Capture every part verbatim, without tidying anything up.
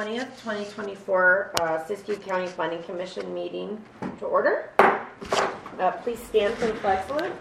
twentieth, twenty twenty-four uh, Siskiyou County Planning Commission meeting to order. Uh, please stand for the flag salute.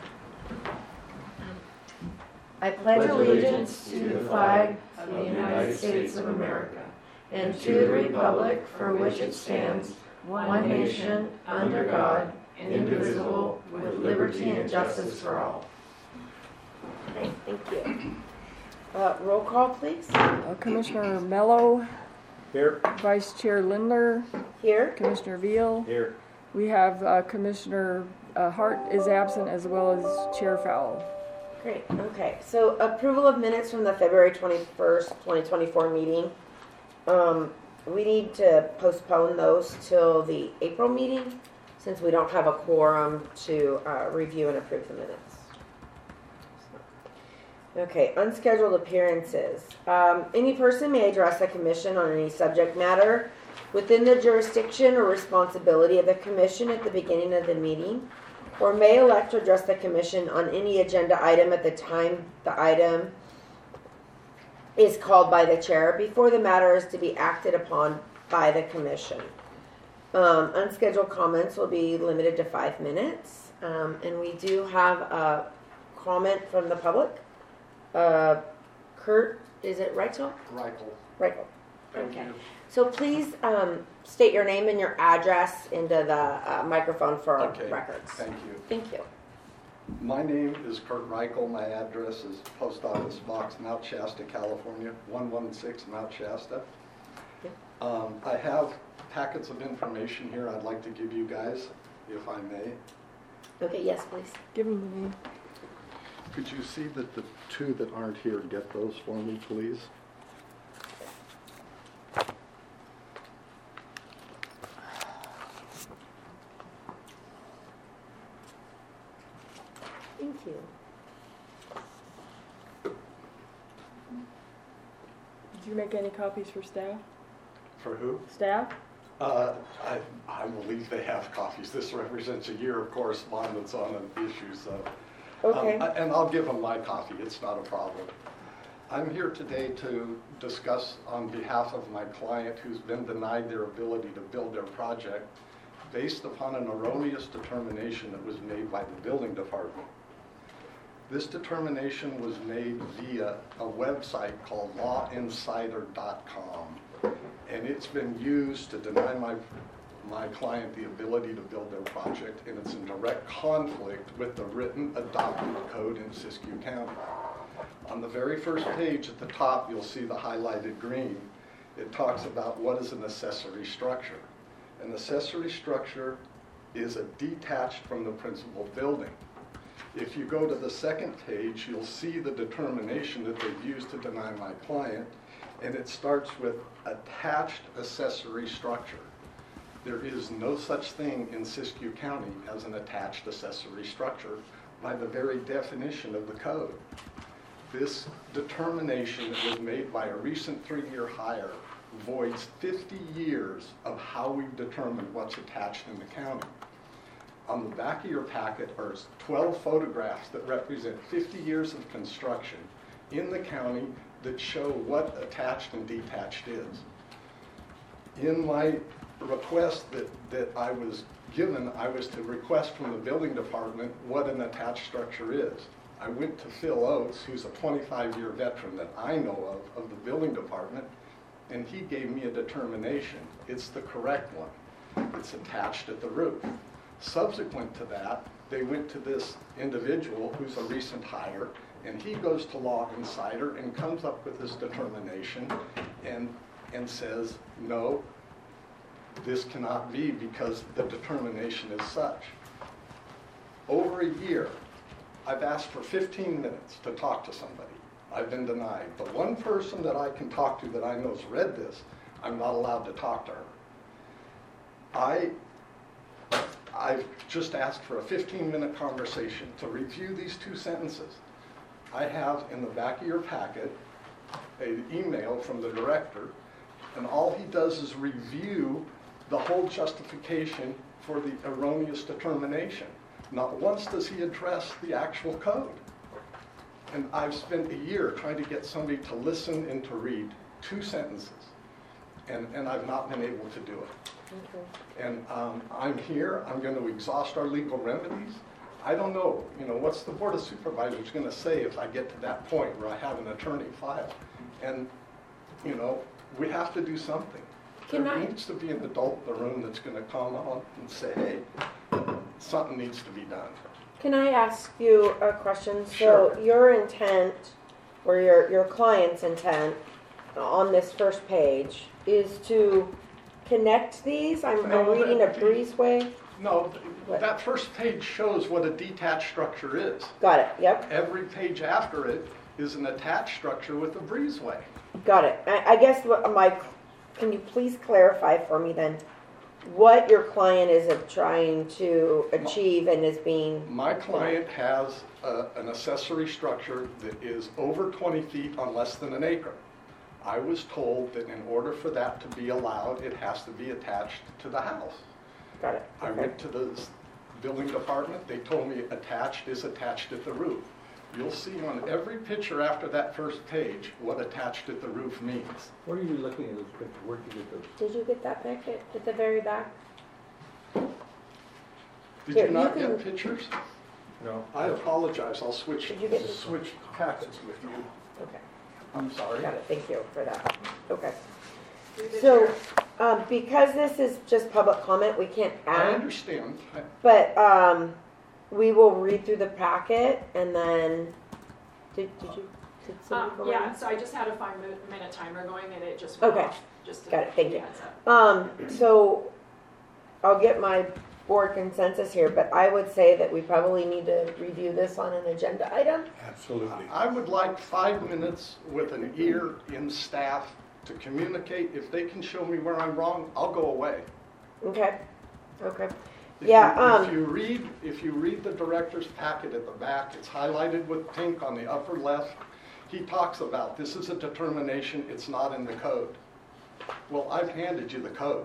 I pledge allegiance to the flag of the United States of America and to the republic for which it stands, one nation, under God, indivisible, with liberty and justice for all. Okay, thank you. Uh, roll call, please. Uh, Commissioner Mello. Here. Vice Chair Lindler. Here. Commissioner Veal. Here. We have uh, Commissioner uh, Hart is absent, as well as Chair Fowle. Great. Okay. So approval of minutes from the February twenty-first, twenty twenty-four meeting. Um, we need to postpone those till the April meeting since we don't have a quorum to uh, review and approve the minutes. Okay, unscheduled appearances. Um, any person may address the commission on any subject matter within the jurisdiction or responsibility of the commission at the beginning of the meeting, or may elect to address the commission on any agenda item at the time the item is called by the chair before the matter is to be acted upon by the commission. Um, unscheduled comments will be limited to five minutes, um, and we do have a comment from the public. Uh, Kurt, is it Reichel? Reichel. Reichel. Thank Okay. you. So please um, state your name and your address into the uh, microphone for our Okay. records. Thank you. Thank you. My name is Kurt Reichel. My address is Post Office Box, Mount Shasta, California, one one six Mount Shasta. Okay. Um, I have packets of information here I'd like to give you guys, if I may. Okay, yes, please. Give him the name. Could you see that the two that aren't here get those for me, please? Thank you. Did you make any copies for staff? For who? Staff? Uh, I, I believe they have copies. This represents a year of correspondence on an issue, so. Okay. Um, I- and I'll give them my copy. It's not a problem. I'm here today to discuss on behalf of my client who's been denied their ability to build their project based upon an erroneous determination that was made by the building department. This determination was made via a website called law insider dot com, and it's been used to deny my my client the ability to build their project, and it's in direct conflict with the written adopted code in Siskiyou County. On the very first page at the top, you'll see the highlighted green. It talks about what is an accessory structure. An accessory structure is a detached from the principal building. If you go to the second page, you'll see the determination that they've used to deny my client, and it starts with attached accessory structure. There is no such thing in Siskiyou County as an attached accessory structure by the very definition of the code. This determination that was made by a recent three-year hire voids fifty years of how we've determined what's attached in the county. On the back of your packet are twelve photographs that represent fifty years of construction in the county that show what attached and detached is. In my request that, that I was given, I was to request from the building department what an attached structure is. I went to Phil Oates, who's a twenty-five year veteran that I know of, of the building department, and he gave me a determination. It's the correct one. It's attached at the roof. Subsequent to that, they went to this individual who's a recent hire, and he goes to Law Insider and comes up with this determination and, and says, no, this cannot be because the determination is such. Over a year, I've asked for fifteen minutes to talk to somebody. I've been denied. The one person that I can talk to that I know's read this, I'm not allowed to talk to her. I, I've just asked for a fifteen minute conversation to review these two sentences. I have in the back of your packet an email from the director, and all he does is review the whole justification for the erroneous determination. Not once does he address the actual code. And I've spent a year trying to get somebody to listen and to read two sentences. and, and I've not been able to do it. Okay. And um, I'm here, I'm going to exhaust our legal remedies. I don't know, you know, what's the Board of Supervisors going to say if I get to that point where I have an attorney file? And, you know, we have to do something. Can There I- needs to be an adult in the room that's going to come on and say, hey, something needs to be done. Can I ask you a question? Sure. So your intent, or your, your client's intent on this first page is to connect these? I'm, I'm No, reading a that- breezeway. No, th- What? that first page shows what a detached structure is. Got it, yep, Every page after it is an attached structure with a breezeway. got it. I, I guess what my, can you please clarify for me then, what your client is trying to achieve and is being, My client has a, an accessory structure that is over twenty feet on less than an acre. I was told that in order for that to be allowed, it has to be attached to the house. got it, I okay. went to the s- building department, they told me attached is attached at the roof. You'll see on every picture after that first page what attached at the roof means. What are you looking at, those pictures? Where did you get those? Did you get that packet at the very back? Did Here, you you not can- get pictures? No. I apologize, I'll switch, Did you get the- switch packets with you. Okay. I'm sorry. Got it, thank you for that. Okay. So, um, because this is just public comment, we can't I add, understand. I- but, um, we will read through the packet and then, did, did you, did Um, somebody go yeah, around? so I just had a five mi- minute timer going and it just went Okay. off. Just to Got it, thank give you. a heads up. Um, so, I'll get my board consensus here, but I would say that we probably need to review this on an agenda item. Absolutely. I would like five minutes with an ear in staff to communicate. If they can show me where I'm wrong, I'll go away. Okay, okay. If Yeah, you- um, If you read, if you read the director's packet at the back, it's highlighted with pink on the upper left. He talks about, this is a determination, it's not in the code. Well, I've handed you the code.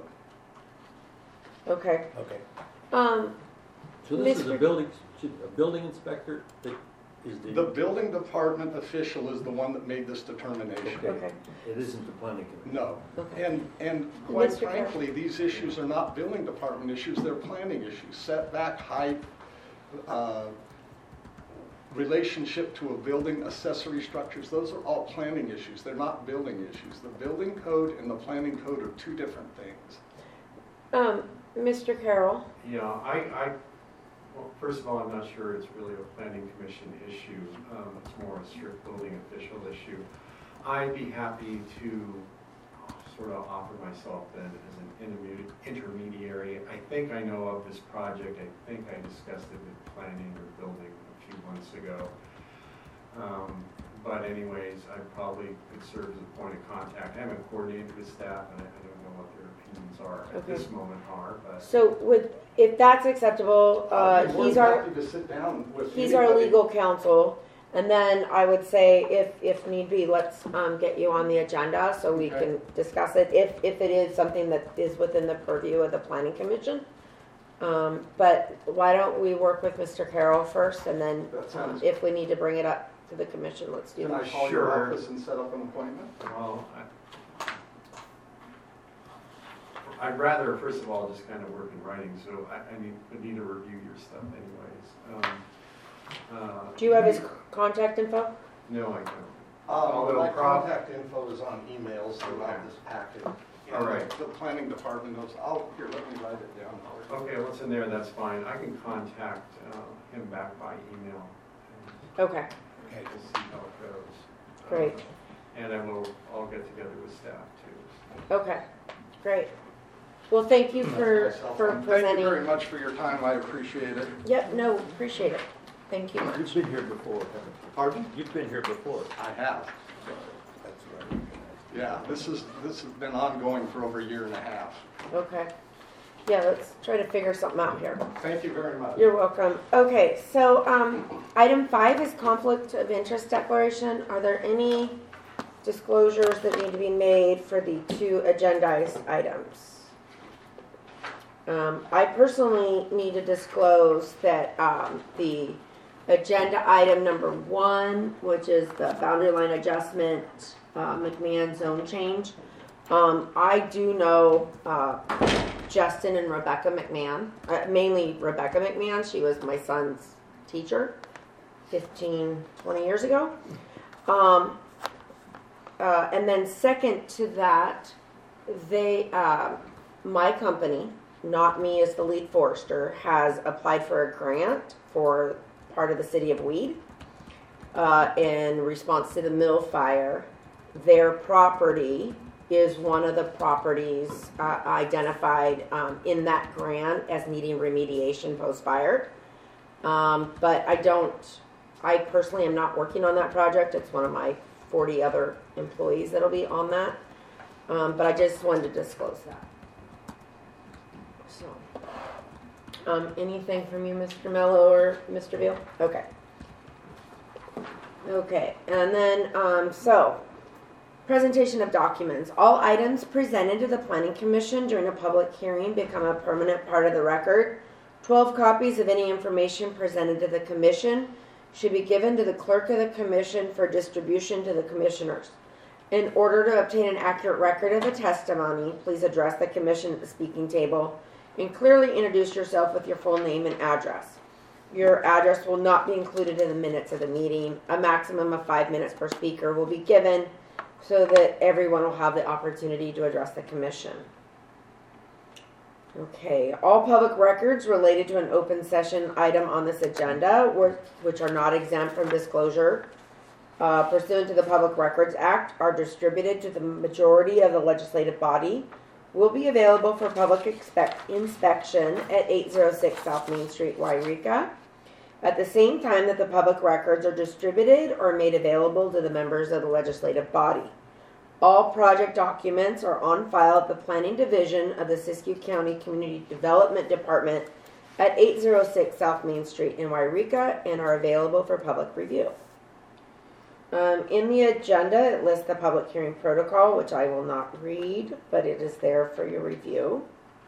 Okay. Okay. Um, So this is Mister a building, a building inspector that is the. The building department official is the one that made this determination. Okay. okay, It isn't the planning commission. No. Okay. And, and quite Mister Carroll. frankly, these issues are not building department issues, they're planning issues. Setback, height, uh, relationship to a building, accessory structures, those are all planning issues. They're not building issues. The building code and the planning code are two different things. um, Mister Carroll, Yeah, I, I, well, first of all, I'm not sure it's really a planning commission issue. Um, it's more a strict building official issue. I'd be happy to sort of offer myself then as an intermedi- intermediary. I think I know of this project. I think I discussed it with planning or building a few months ago. Um, but anyways, I probably could serve as a point of contact. I haven't coordinated with staff, and I, I don't know what their opinions are at Okay. this moment are, but. so would, if that's acceptable, uh, I'd be more he's than our, happy to sit down with he's our anybody. legal counsel. And then I would say if, if need be, let's, um, get you on the agenda so we Okay. can discuss it, if, if it is something that is within the purview of the planning commission. Um, but why don't we work with Mister Carroll first and then, That um, sounds- if we need to bring it up to the commission, let's do Can I that. call your Sure. office and set up an appointment? Well, I- I'd rather, first of all, just kind of work in writing, so I, I need, would need to review your stuff anyways. Um, uh, Do you have his contact info? No, I don't. Uh, Although my prob- contact info is on emails throughout this packet. All right. The planning department knows, oh, here, let me write it down. Okay, what's in there, that's fine. I can contact uh, him back by email Okay, and we'll see how it goes. Great. Um, And I will, I'll get together with staff too. okay, great. Well, thank you for, for Thank you very presenting. much for your time, I appreciate it. Yep, no, appreciate it. Thank you much. You've been here before, haven't you? Pardon? You've been here before. I have. That's right. Yeah, this is, this has been ongoing for over a year and a half. Okay. Yeah, let's try to figure something out here. Thank you very much. You're welcome. Okay, so, um, item five is conflict of interest declaration. Are there any disclosures that need to be made for the two agendized items? Um, I personally need to disclose that, um, the agenda item number one, which is the boundary line adjustment, uh, McMahon zone change, Um, I do know, uh, Justin and Rebecca McMahon, uh, mainly Rebecca McMahon. She was my son's teacher fifteen, twenty years ago. Um, uh, and then second to that, they, uh, my company, not me as the lead forester, has applied for a grant for part of the city of Weed uh, in response to the mill fire. Their property is one of the properties uh, identified um, in that grant as needing remediation post-fire. Um, but I don't, I personally am not working on that project. It's one of my forty other employees that'll be on that. Um, but I just wanted to disclose that. So, um, anything from you, Mister Mello or Mister Beal? Okay. Okay, and then, um, so, presentation of documents. All items presented to the Planning Commission during a public hearing become a permanent part of the record. Twelve copies of any information presented to the Commission should be given to the Clerk of the Commission for distribution to the Commissioners. In order to obtain an accurate record of the testimony, please address the Commission at the speaking table and clearly introduce yourself with your full name and address. Your address will not be included in the minutes of the meeting. A maximum of five minutes per speaker will be given so that everyone will have the opportunity to address the Commission. Okay, all public records related to an open session item on this agenda, which are not exempt from disclosure uh, pursuant to the Public Records Act, are distributed to the majority of the legislative body, will be available for public expect inspection at eight oh six South Main Street, Wairika, at the same time that the public records are distributed or made available to the members of the legislative body. All project documents are on file at the Planning Division of the Siskiyou County Community Development Department at eight oh six South Main Street in Wairika and are available for public review. Um, in the agenda, it lists the public hearing protocol, which I will not read, but it is there for your review.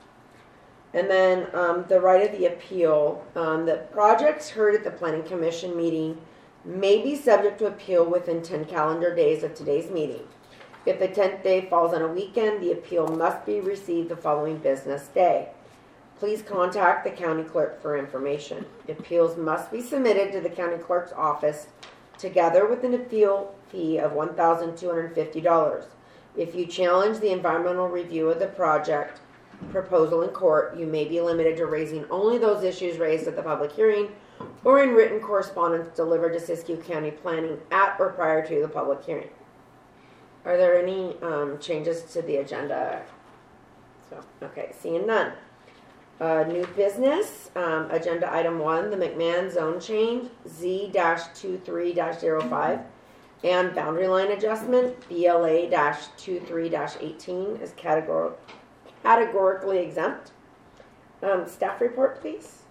And then um, the right of the appeal. Um, the projects heard at the Planning Commission meeting may be subject to appeal within ten calendar days of today's meeting. If the tenth day falls on a weekend, the appeal must be received the following business day. Please contact the county clerk for information. Appeals must be submitted to the county clerk's office together with an appeal fee of one thousand two hundred fifty dollars. If you challenge the environmental review of the project proposal in court, you may be limited to raising only those issues raised at the public hearing or in written correspondence delivered to Siskiyou County Planning at or prior to the public hearing. Are there any um, changes to the agenda? So, okay, seeing none. Uh, new business, um, agenda item one, the McMahon zone change, Z twenty-three dash oh five, and boundary line adjustment, B L A twenty-three dash eighteen, is categor categorically exempt. Um, staff report, please.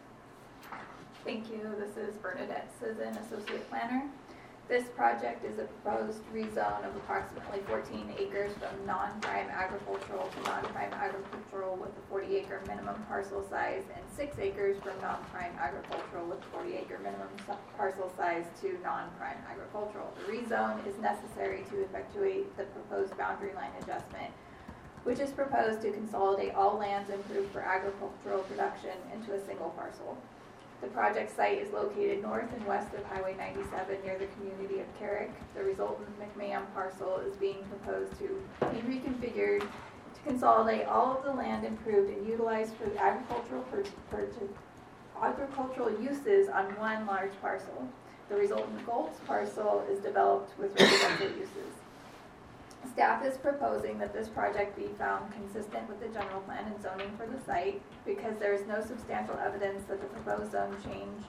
Thank you. This is Bernadette Sisson, Associate Planner. This project is a proposed rezone of approximately fourteen acres from non-prime agricultural to non-prime agricultural with a forty acre minimum parcel size and six acres from non-prime agricultural with forty acre minimum parcel size to non-prime agricultural. The rezone is necessary to effectuate the proposed boundary line adjustment, which is proposed to consolidate all lands improved for agricultural production into a single parcel. The project site is located north and west of Highway ninety-seven near the community of Carrick. The resultant McMahon parcel is being proposed to be reconfigured to consolidate all of the land improved and utilized for the agricultural, per, per, agricultural uses on one large parcel. The resultant Goltz parcel is developed with residential uses. Staff is proposing that this project be found consistent with the general plan and zoning for the site because there is no substantial evidence that the proposed zone change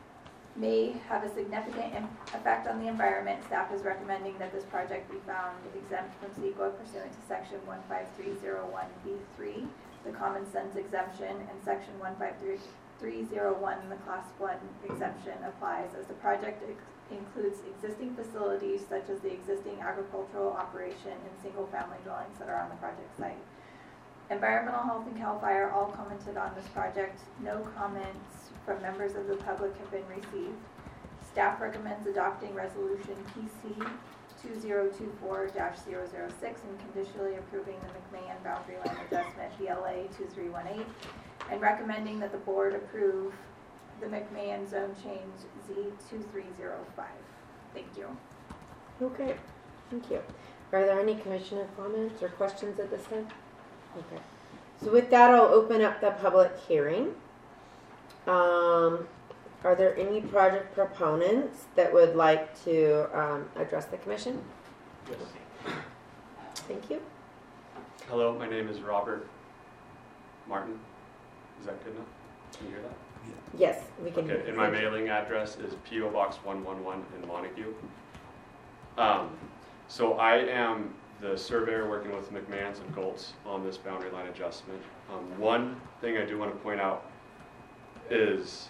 may have a significant effect on the environment. Staff is recommending that this project be found exempt from CEQA pursuant to section one five three oh one B three, the common sense exemption, and section one five three oh one, the class one exemption applies as the project includes existing facilities such as the existing agricultural operation and single-family dwellings that are on the project site. Environmental Health and CAL FIRE all commented on this project. No comments from members of the public have been received. Staff recommends adopting Resolution P C two zero two four dash zero zero six and conditionally approving the McMahon boundary line adjustment B L A two three one eight and recommending that the board approve the McMahon zone change Z two three zero five. Thank you. Okay, thank you. Are there any commissioner comments or questions at this time? Okay. So with that, I'll open up the public hearing. Um, are there any project proponents that would like to um, address the commission? Yes. Thank you. Hello, my name is Robert Martin. Is that good enough? Can you hear that? Yes, we can. Okay, and my mailing address is P O Box one one one in Montague. Um, so I am the surveyor working with McMahons and Goltz on this boundary line adjustment. Um, one thing I do want to point out is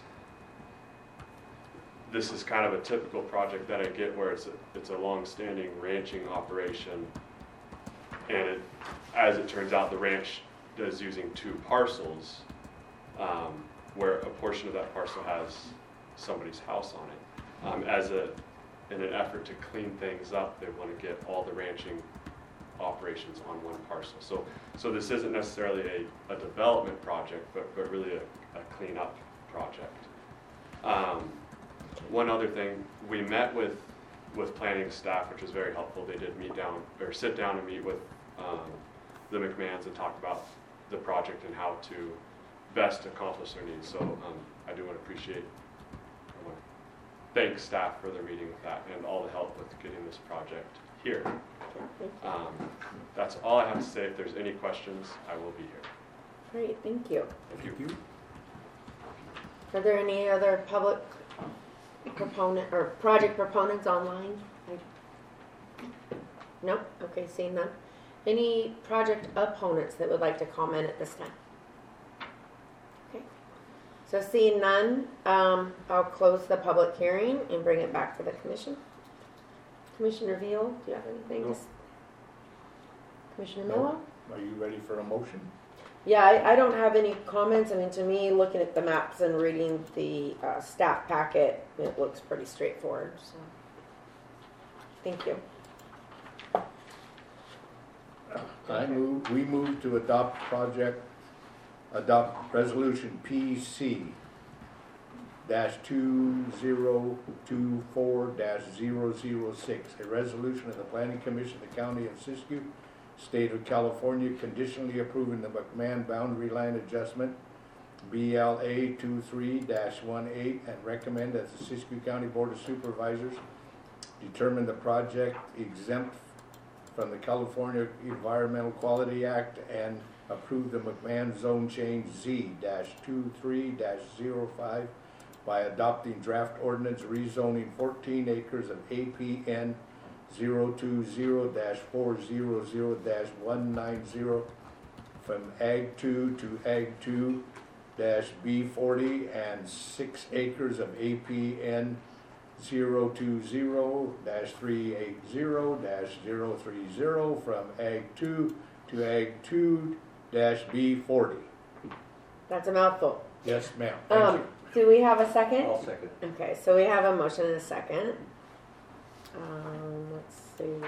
this is kind of a typical project that I get where it's a, it's a long-standing ranching operation, and it, as it turns out, the ranch is using two parcels, um, where a portion of that parcel has somebody's house on it. Um, as a, in an effort to clean things up, they want to get all the ranching operations on one parcel. So, so this isn't necessarily a, a development project, but, but really a, a cleanup project. Um, one other thing, we met with, with planning staff, which was very helpful. They did meet down, or sit down and meet with um, the McMahons and talk about the project and how to best accomplish their needs. So um, I do want to appreciate, I want to thank staff for their meeting with that and all the help with getting this project here. Um, that's all I have to say. If there's any questions, I will be here. Great, thank you. Thank you. Are there any other public proponent or project proponents online? Nope. Okay, seeing none. Any project opponents that would like to comment at this time? Okay. So seeing none, um, I'll close the public hearing and bring it back to the commission. Commissioner Veal, do you have anything? No. To s- Commissioner No. Mello? Are you ready for a motion? Yeah, I, I don't have any comments. I mean, to me, looking at the maps and reading the uh, staff packet, it looks pretty straightforward. So, thank you. I move, we move to adopt project, adopt resolution P C dash two zero two four dash zero zero six, a resolution of the Planning Commission of the County of Siskiyou, State of California, conditionally approving the McMahon boundary line adjustment B L A two three dash one eight and recommend that the Siskiyou County Board of Supervisors determine the project exempt from the California Environmental Quality Act and approve the McMahon zone change Z two three dash zero five by adopting draft ordinance rezoning fourteen acres of A P N zero two zero dash four zero zero dash one nine zero from Ag two to Ag two dash B forty and six acres of A P N zero two zero dash three eight zero dash zero three zero from Ag two to Ag two dash B forty. That's a mouthful. Yes, ma'am. Thank Um, you. do we have a second? I'll second. Okay, so we have a motion and a second. Um, let's see.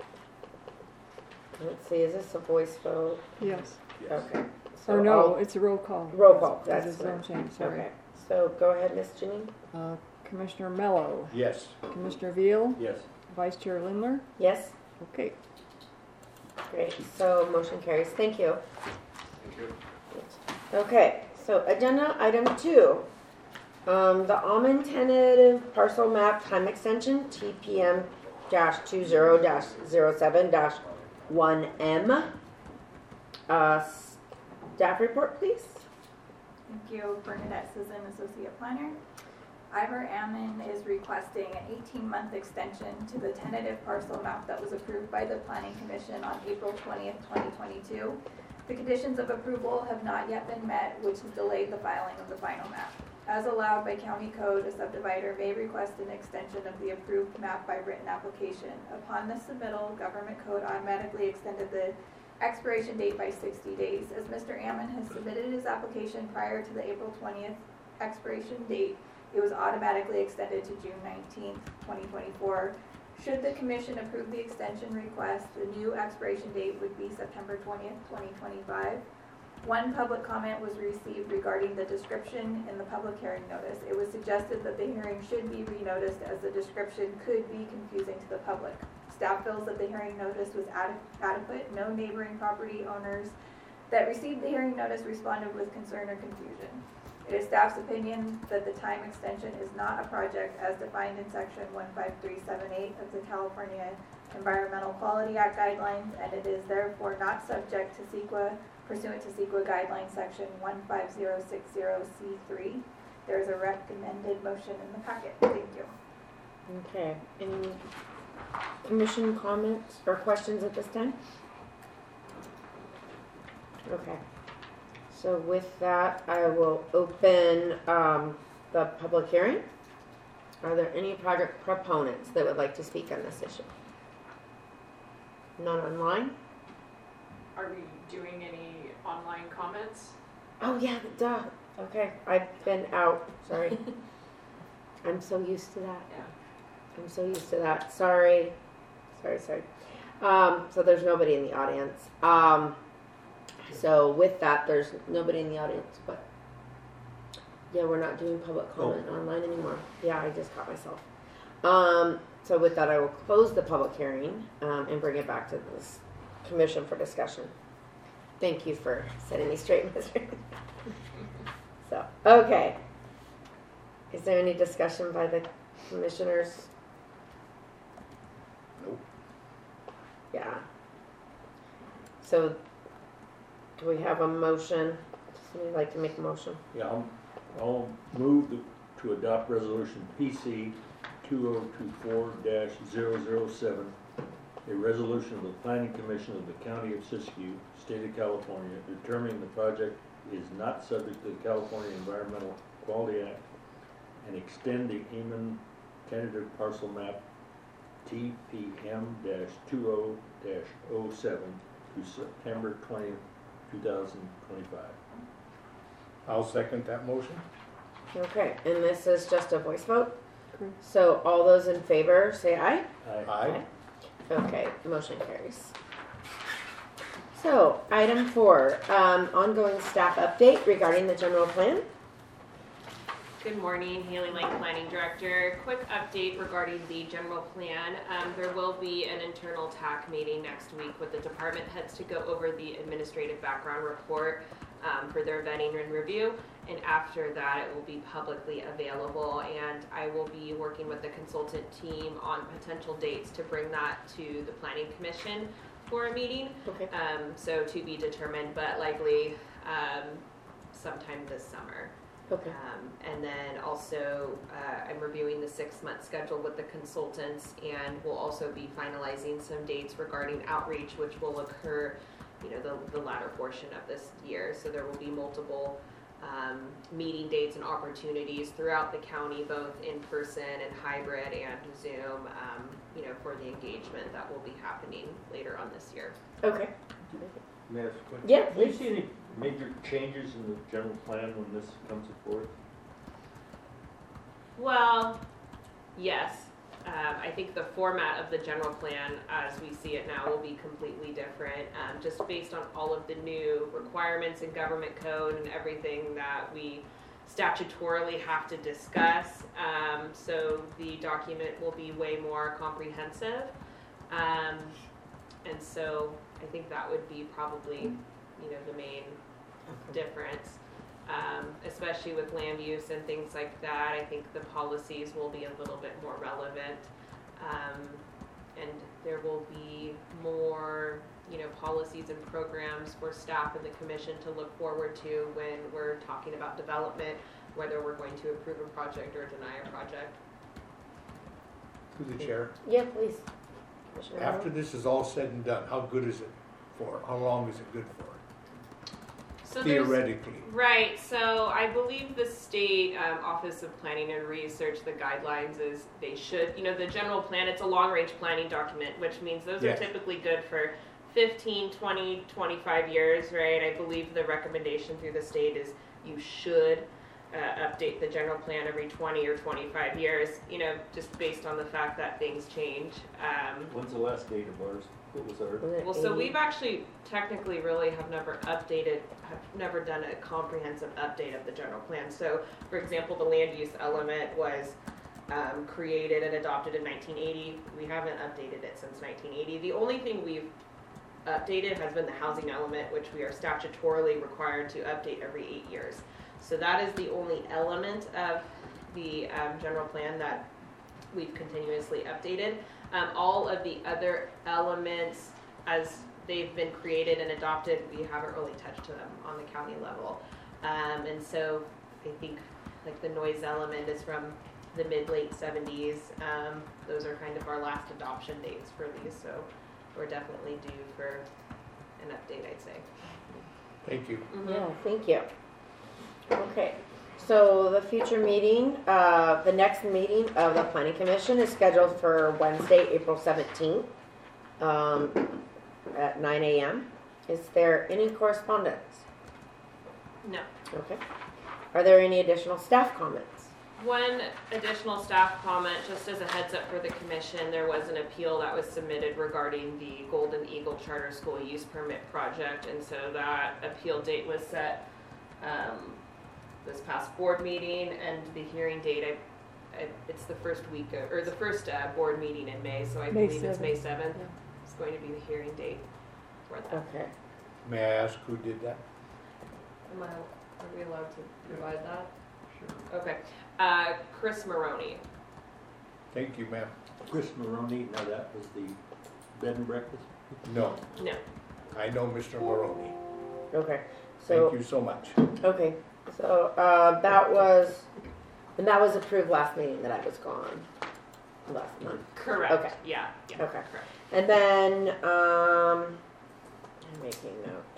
Let's see, is this a voice vote? Yes. Yes. Okay. So Or no, I'll- it's a roll call. Roll call, It's that's a zone right. change, sorry. Okay, so go ahead, Miss Janine. Uh, Commissioner Mello, Yes. Commissioner Veal, Yes. Vice Chair Lindler. Yes? Okay. Great, so motion carries. Thank you. Thank you. Okay, so agenda item two. Um, the Almond tentative parcel map time extension, T P M dash two zero dash zero seven dash one M. Uh, staff report, please. Thank you, Bernadette Sisson, Associate Planner. Ivor Ammon is requesting an eighteen-month extension to the tentative parcel map that was approved by the Planning Commission on April twentieth, twenty twenty-two. The conditions of approval have not yet been met, which has delayed the filing of the final map. As allowed by county code, a subdivider may request an extension of the approved map by written application. Upon the submittal, government code automatically extended the expiration date by sixty days. As Mister Ammon has submitted his application prior to the April twentieth expiration date, it was automatically extended to June nineteenth, twenty twenty-four. Should the commission approve the extension request, the new expiration date would be September twentieth, twenty twenty-five. One public comment was received regarding the description in the public hearing notice. It was suggested that the hearing should be renoticed as the description could be confusing to the public. Staff feels that the hearing notice was ade- adequate. No neighboring property owners that received the hearing notice responded with concern or confusion. It is staff's opinion that the time extension is not a project as defined in section one five three seven eight of the California Environmental Quality Act guidelines, and it is therefore not subject to CEQA pursuant to CEQA guidelines section one five zero six zero C three. There is a recommended motion in the packet. Thank you. Okay, any commission comments or questions at this time? Okay, so with that, I will open um, the public hearing. Are there any project proponents that would like to speak on this issue? None online? Are we doing any online comments? Oh yeah, duh. Okay, I've been out, sorry. I'm so used to that. Yeah. I'm so used to that. Sorry. Sorry, sorry. Um, so there's nobody in the audience. Um, so with that, there's nobody in the audience, but yeah, we're not doing public comment online anymore. Yeah, I just caught myself. Um, so with that, I will close the public hearing um, and bring it back to this commission for discussion. Thank you for setting me straight, Mister So, okay. Is there any discussion by the commissioners? Nope. Yeah. So, do we have a motion? Does somebody like to make a motion? Yeah, I'll, I'll move the, to adopt resolution P C two oh two four dash zero zero seven, a resolution of the Planning Commission of the County of Siskiyou, State of California, determining the project is not subject to the California Environmental Quality Act, and extend the Heman tentative parcel map T P M two oh oh seven to September twentieth, two thousand twenty-five. I'll second that motion. Okay, and this is just a voice vote? Correct. So all those in favor, say aye. Aye. Aye. Okay, motion carries. So, item four, um, ongoing staff update regarding the general plan. Good morning, Haley Lake, Planning Director. Quick update regarding the general plan. Um, there will be an internal T A C meeting next week with the department heads to go over the administrative background report um, for their vetting and review. And after that, it will be publicly available. And I will be working with the consultant team on potential dates to bring that to the Planning Commission for a meeting. Okay. Um, so to be determined, but likely um, sometime this summer. Okay. Um, and then also, uh, I'm reviewing the six-month schedule with the consultants, and we'll also be finalizing some dates regarding outreach, which will occur, you know, the, the latter portion of this year. So there will be multiple um, meeting dates and opportunities throughout the county, both in person and hybrid and Zoom, um, you know, for the engagement that will be happening later on this year. Okay. May I ask a question? Yeah, Do you please. see any major changes in the general plan when this comes forth? Well, yes. Um, I think the format of the general plan as we see it now will be completely different, um, just based on all of the new requirements in government code and everything that we statutorily have to discuss. Um, so the document will be way more comprehensive. Um, and so I think that would be probably, you know, the main difference. Um, especially with land use and things like that, I think the policies will be a little bit more relevant. Um, and there will be more, you know, policies and programs for staff and the commission to look forward to when we're talking about development, whether we're going to approve a project or deny a project. To the chair. Yeah, please. Commissioner After Arnold? this is all said and done, how good is it for? How long is it good for? So there's- Theoretically. Right, so I believe the state um, Office of Planning and Research, the guidelines is they should, you know, the general plan, it's a long-range planning document, which means those Yes. are typically good for fifteen, twenty, twenty-five years, right? I believe the recommendation through the state is you should uh, update the general plan every twenty or twenty-five years, you know, just based on the fact that things change. Um, When's the last date of ours? What was ours? Was it well, so eighty? we've actually technically really have never updated, have never done a comprehensive update of the general plan. So, for example, the land use element was um, created and adopted in nineteen eighty. We haven't updated it since nineteen eighty. The only thing we've updated has been the housing element, which we are statutorily required to update every eight years. So that is the only element of the um, general plan that we've continuously updated. Um, all of the other elements, as they've been created and adopted, we haven't really touched to them on the county level. Um, and so I think like the noise element is from the mid-late seventies. Um, those are kind of our last adoption dates for these, so we're definitely due for an update, I'd say. Thank you. Mm-hmm. Yeah, thank you. Okay, so the future meeting, uh, the next meeting of the planning commission is scheduled for Wednesday, April seventeenth, um, at nine a.m. Is there any correspondence? No. Okay. Are there any additional staff comments? One additional staff comment, just as a heads up for the commission, there was an appeal that was submitted regarding the Golden Eagle Charter School use permit project, and so that appeal date was set um, this past board meeting, and the hearing date, I, I, it's the first week, of, or the first uh, board meeting in May, so I May believe it's seventh. May seventh. Yeah. It's going to be the hearing date for that. Okay. May I ask who did that? Am I, are we allowed to provide that? Sure. Okay. Uh, Chris Maroney. Thank you, ma'am. Chris Maroney, now that was the bed and breakfast? No, No. I know Mister Maroney. Okay. So Thank you so much. okay. So uh, that was, and that was approved last meeting that I was gone last month. Correct. Okay. Yeah. Yeah. Okay. Correct. And then um, I'm making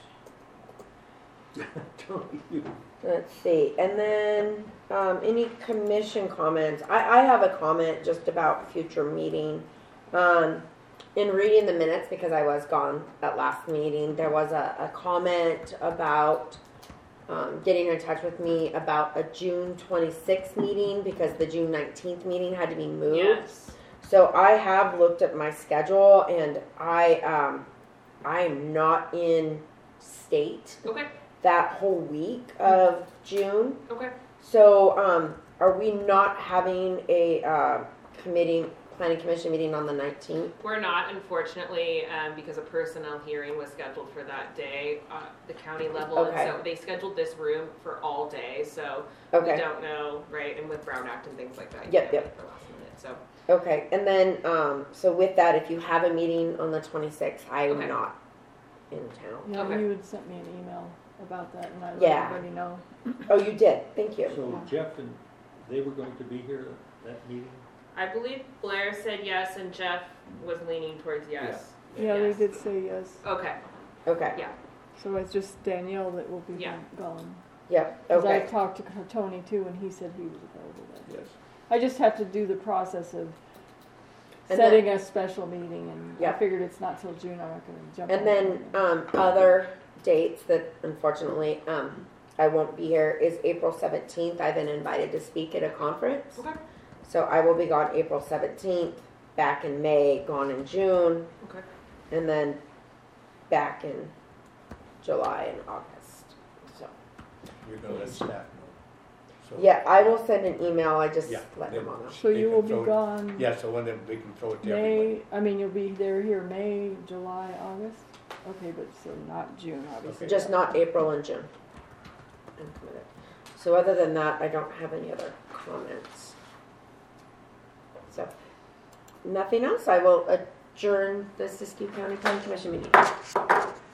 note. Tony, you. Let's see. And then um, any commission comments? I, I have a comment just about future meeting. Um, in reading the minutes, because I was gone at last meeting, there was a, a comment about um, getting in touch with me about a June twenty-sixth meeting because the June nineteenth meeting had to be moved. Yes. So I have looked at my schedule and I um, I am not in state Okay. that whole week of June. Okay. So, um, are we not having a, uh, committee, planning commission meeting on the nineteenth? We're not, unfortunately, um, because a personnel hearing was scheduled for that day, uh, the county level. Okay. And so they scheduled this room for all day, so Okay. we don't know, right? And with Brown Act and things like that, you Yep, can't yep. wait for last minute, so. Okay, and then, um, so with that, if you have a meeting on the twenty-sixth, I'm Okay. not in town. Yeah, Okay. you had sent me an email about that, and I let Yeah. everybody know. Oh, you did? Thank you. So Jeff and, they were going to be here at that meeting? I believe Blair said yes, and Jeff was leaning towards yes. Yeah, they Yes. did say yes. Okay, Okay, yeah, So it's just Danielle that will be Yeah. gone. yep, Because I okay. talked to Tony too, and he said he was available that day. Yes. I just have to do the process of And setting then- a special meeting, and I Yeah. figured it's not till June, I'm not gonna jump on And then, it. um, other dates that unfortunately, um, I won't be here is April seventeenth. I've been invited to speak at a conference. okay, So I will be gone April seventeenth, back in May, gone in June, okay. and then back in July and August. So, You're gonna let staff know. So- yeah, I will send an email. I just Yeah, let then- them all know. So they you can will be throw it- gone Yeah, so when then we can throw it to everybody. May, I mean, you'll be there here May, July, August? Okay, but so not June, obviously. Just not April and June. I'm committed. So other than that, I don't have any other comments. So, nothing else. I will adjourn the Siskiyou County Planning Commission meeting.